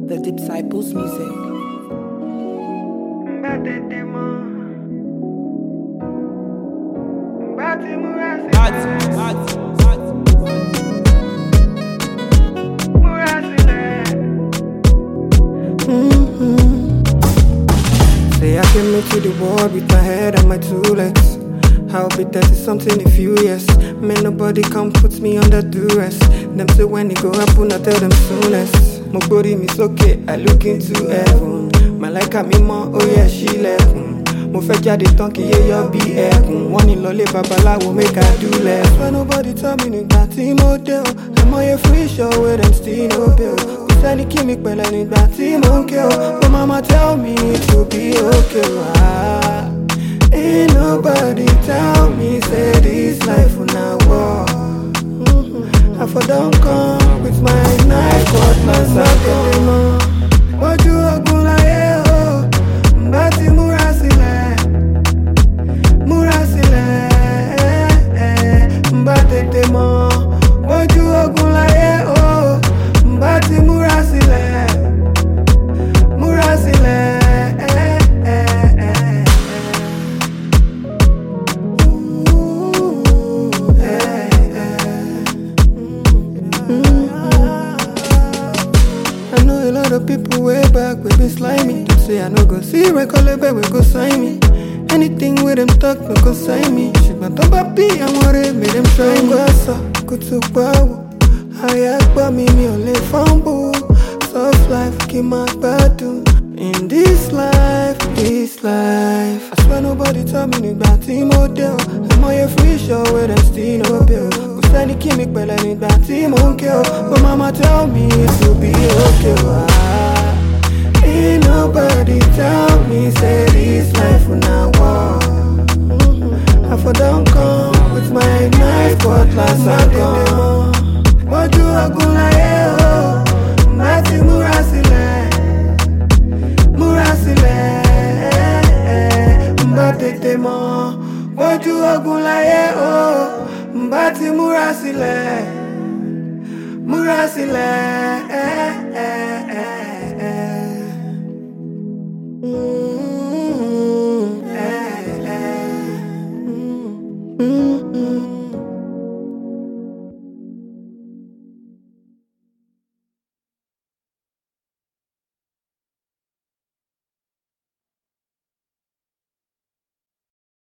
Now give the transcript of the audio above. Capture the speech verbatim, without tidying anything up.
The Disciples Music. Mm-hmm. Say I came into the world with my head and my two legs. I'll be thirty something in few years. Man, nobody come put me under duress. Them say when it go happen, I tell them soonest. My body is okay, I look into heaven. My like a me more, oh yeah, she left. Mo fẹ́ jáde tán kí yé yọ bí ẹkùn. Wọ́n ní lọlé babaláwo make I do less. When nobody tell me nígbà tí mo dé o. Àmọye free show wey dem still no pay o. Kò sẹ́ni kí mi pẹ̀lẹ́ nígbà tí mo ń ké o. But mama tell me to be okay o. Ah. Ain't nobody tell me say this life na war. Mm-hmm. I for don come with my knife cutlass I come. Ojú ogun láyé o. Mbá ti múra sílẹ̀, múra sílẹ̀. Mbá tètè mọ̀. Ojú ogun láyé o. Mbá ti múra sílẹ̀, múra sílẹ̀. I know a lot of people way back will be slimy. They say I no go see record label, we go sign me. Anything with them talk, no go sign me. She got to baby, I want it, make them try me. Go good to power. I act by me, me only fumble. Soft life, keep my battle. In this life, this life. I swear nobody tell me nígbà tí mo dé o. Àmọye free show wey dem still no pay o. Kò sẹ́ni kí mi pẹ̀lẹ́ nígbà tí mo ń ké o. But mama tell me to be okay o. Ah. Ain't nobody tell me say this life na war. Mm-hmm. I for don come with my knife cutlass I come. Ojú ogun láyé o. Mbá ti múra sílẹ̀, múra sílẹ̀. Mbá tètè mọ̀. Ojú ogun láyé o. Mbá ti múra sílẹ̀, múra sílẹ̀. Mm-hmm. Mm-hmm.